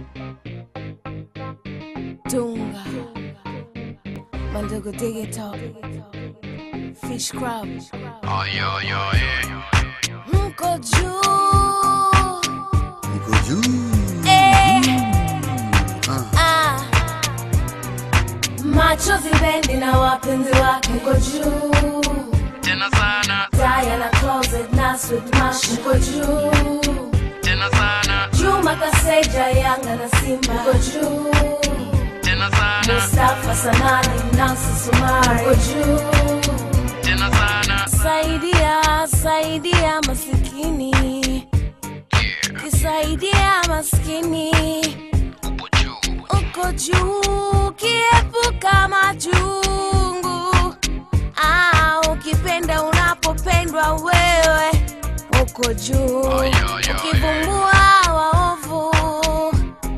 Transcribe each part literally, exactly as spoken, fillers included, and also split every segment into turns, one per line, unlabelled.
Dunga Mandogo Digital Fish Crab.
Oh yo yo yeah.
Mko juu
Mko juu
eh.
Ah.
Ah. Machozi bendi na wapenzi wake. Mko juu
Tena sana
Diana Closet Nas with Mash. Mko juu
Tena sana
Juma Kaseja Yanga na Simba. Mko juu
Tena sana
Mustafa Sanani Nancy Sumari. Mko juu
Tena sana
Saidia, saidia masikini.
Yeah.
Kisaidia maskini.
Upo juu
Uko juu, kiepuka majungu. Ah, ukipenda unapopendwa wewe. Uko juu,
Oh, yo, yo,
ukivumbua waovu.
Oh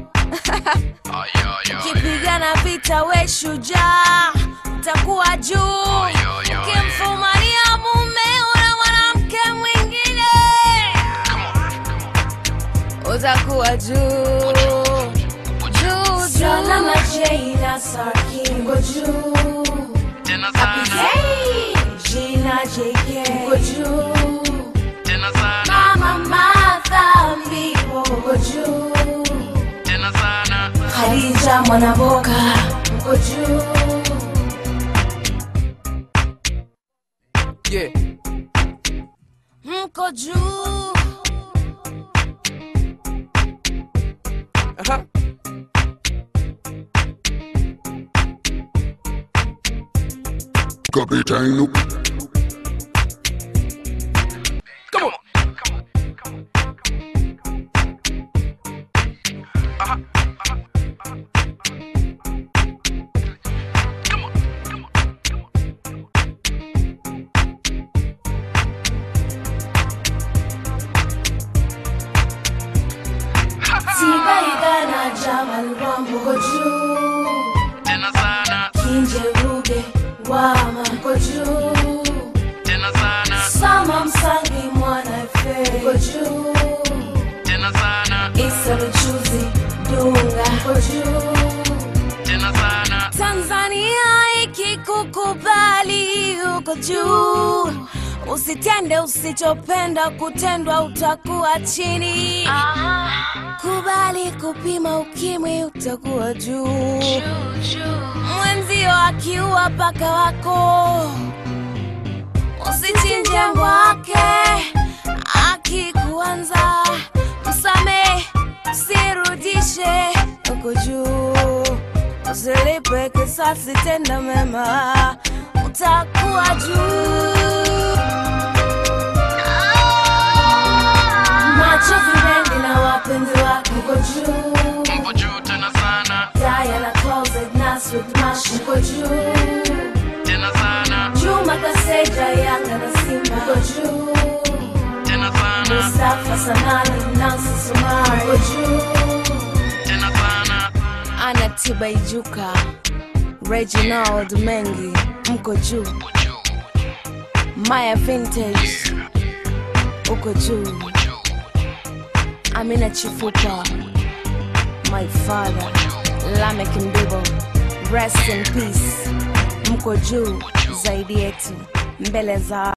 yo yo
Ukipigana vita we shujaa, utakuwa juu.
Oh, yo, yo,
Ukimfumania mume una mwanamke mwingine, utakuwa juu. Juu, Salama Jina Sarki. Mko juu
Tena sana
Hey, Gina J K. Mko juu
Tena sana
Mama Martha Mbibo. Mko juu
Tena sana
Khadija Mwanaboka. Mko juu
Yeah.
Mko juu
Aha.
Kapitano
Come on. Come on. Come on. Aha. Aha. Come on. Come on.
Tiba Igana Jamal Wambo. Mko juu
Tena sana
Kinje Ruge Wama. Mko juu
Tena sana
Sama Msangi Mwana Efe. Mko juu
Tena sana
Isa Luchuzi Dunga. Mko juu
Tena sana
Tanzania ikikukubali uko juu. Usitende usichopenda kutendwa, utakuwa chini. Kubali kupima ukimwi, utakuwa juu. Mwenzio akiua paka wako, usichinje mwake. Akikuanza msame, usirudishe. Uko juu, usilipe kisasi, tenda mema, utakuwa juu. Machozi bendi na wapenzi wake. Mko juu
Upo juu tena sana
Diana Closet Nas with Mash. Mko juu
Tena sana
Juma Kaseja Yanga na Simba. Mko juu
Tena sana
Mustafa Sanani Nancy Sumari. Mko juu
Tena sana
Ana Tibaijuka Reginald Mengi. Mko juu
Upo juu
Maya Vintage. Uko juu
Upo juu
Amina Chifupa, my father, Lamek Mbibo, rest in peace. Mko juu zaidi yetu mbele za